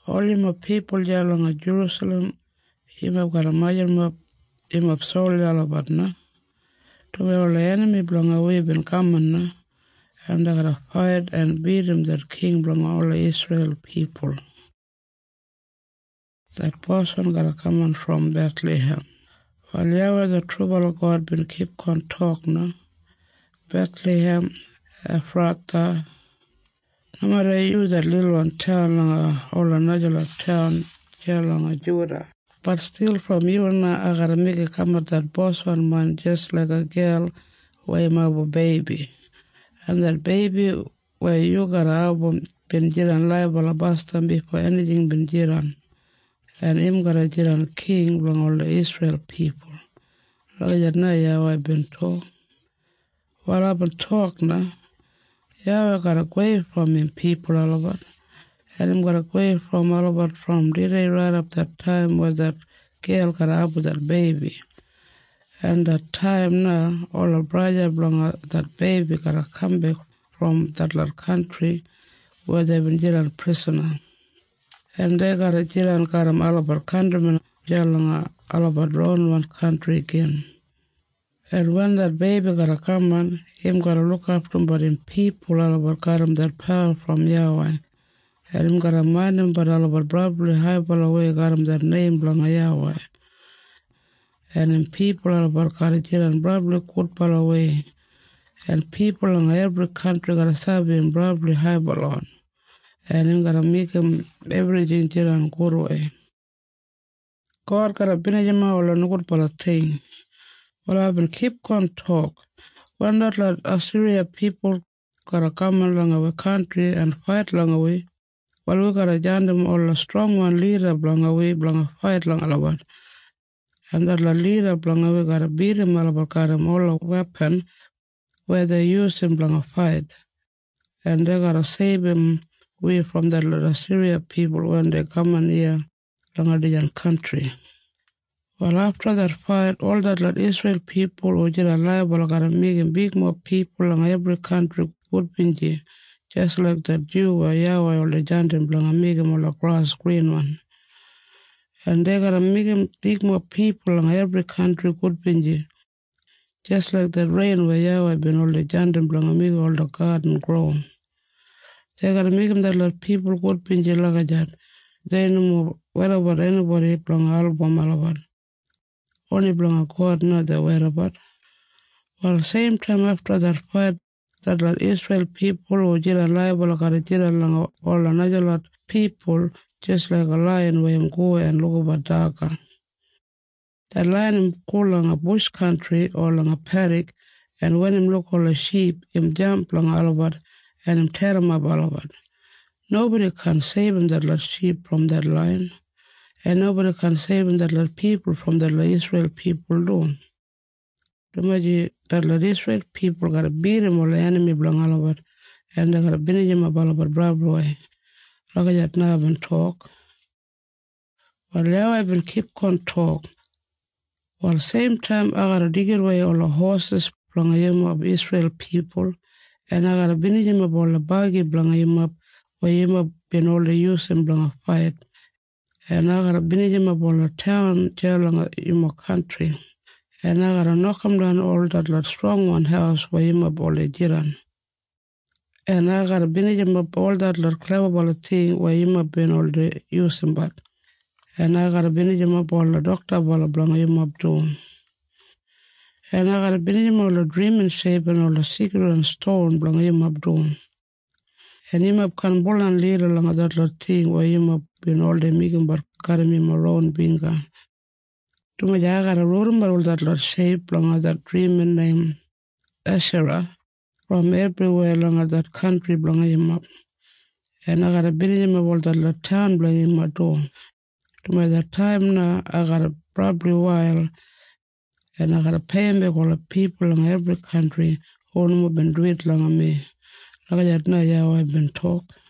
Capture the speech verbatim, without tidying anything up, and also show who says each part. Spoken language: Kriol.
Speaker 1: All him of people jalong at Jerusalem, him of Garamajan map, him of Saul Yalabatna. To me all the enemy belong away been coming na, and they gotta fight and beat him that king belong all the Israel people. That person gotta come on from Bethlehem. While Yahweh the trouble of God been keep on talking na, Bethlehem, Ephrata, no matter you that little one town long all another town here long Judah. But still from you and I gotta make it come at that boss one man just like a girl where you have a baby. And that baby where you got a album been jiran liable bastan before anything been jiran. And him got a jiran king from all the Israel people. Like that now Yahweh been talk. While I've been talking now, Yahweh got away from him people all about. And him got away from all about from did they right up that time where that girl got up with that baby. And that time now, all the brother belong that baby gotta come back from that little country where they've been jailed prisoner. And they got a jail and got them all about countrymen jail all about around one country again. And when that baby gotta come on, him gotta look after him, but in people all about got him that power from Yahweh. And him gotta mind him, but all about probably high away got him that name belong Yahweh. And in people all about got a jail and probably could pull away. And people in every country gotta serve him probably high on. And him gotta make him everything jail and good way. God gotta been a jama all no good for a thing. Well, I've been keep on talk. When that like Assyria people gotta come along our country and fight along away, well, we gotta join them all a strong one leader along away, along a fight along all about. And that la leader along away gotta beat him all about, got him all a weapon where they use him along a fight. And they gotta save him away from that Assyria people when they come in here along a different country. Well, after that fight, all that like Israel people who did alive, well, gotta make him big more people in every country would be just like that Jew or Yahweh or the Jantim belong make him all across green one. And they gotta make him big more people in every country would be just like that rain where Yahweh been all the Jantim belong make all the garden grow. They gotta make him that like people would be like that. They know more wherever anybody belong album all about. Only belong a God not the whereabout. Well, same time after that fight, that lot Israel people who did a liable got a did along all another lot people, just like a lion where him go and look over darker. That lion him go along a bush country or along a paddock, and when him look all the sheep, him jump along all about and him tear him up all about. Nobody can save him that lot sheep from that lion. And nobody can save him that let people from that let Israel people do. The that let Israel people gotta beat him or the enemy belong all over, and they gotta beat him about about Brabroy. Look at that now and talk. Well, now I've been keep on talk. Well, same time I gotta dig away all the horses belong him of Israel people, and I gotta beat him about the baggy belong him up where him up been all the use him belong a fight. And I gotta bring him up on a town, jail in my country. And I gotta knock him down all that like strong one house where him up all the jiran. And I gotta bring him up all that like clever thing where him up been all the using back. And I gotta bring him up all the doctor ball belong him up too. And I gotta bring him all the dreaming shape and all the secret and stone belong him up too. And him up can bull and lead along that little thing where him up been all the making but carry him around binga. To my I got a room all that little shape along that dreaming name Asherah from everywhere along that country belong him up. And I got a building him of all that little town belong him up too. To my that time now I got a probably while and I got to pay him back all the people in every country who have been doing it along me. Like that now, yeah, I've been talk.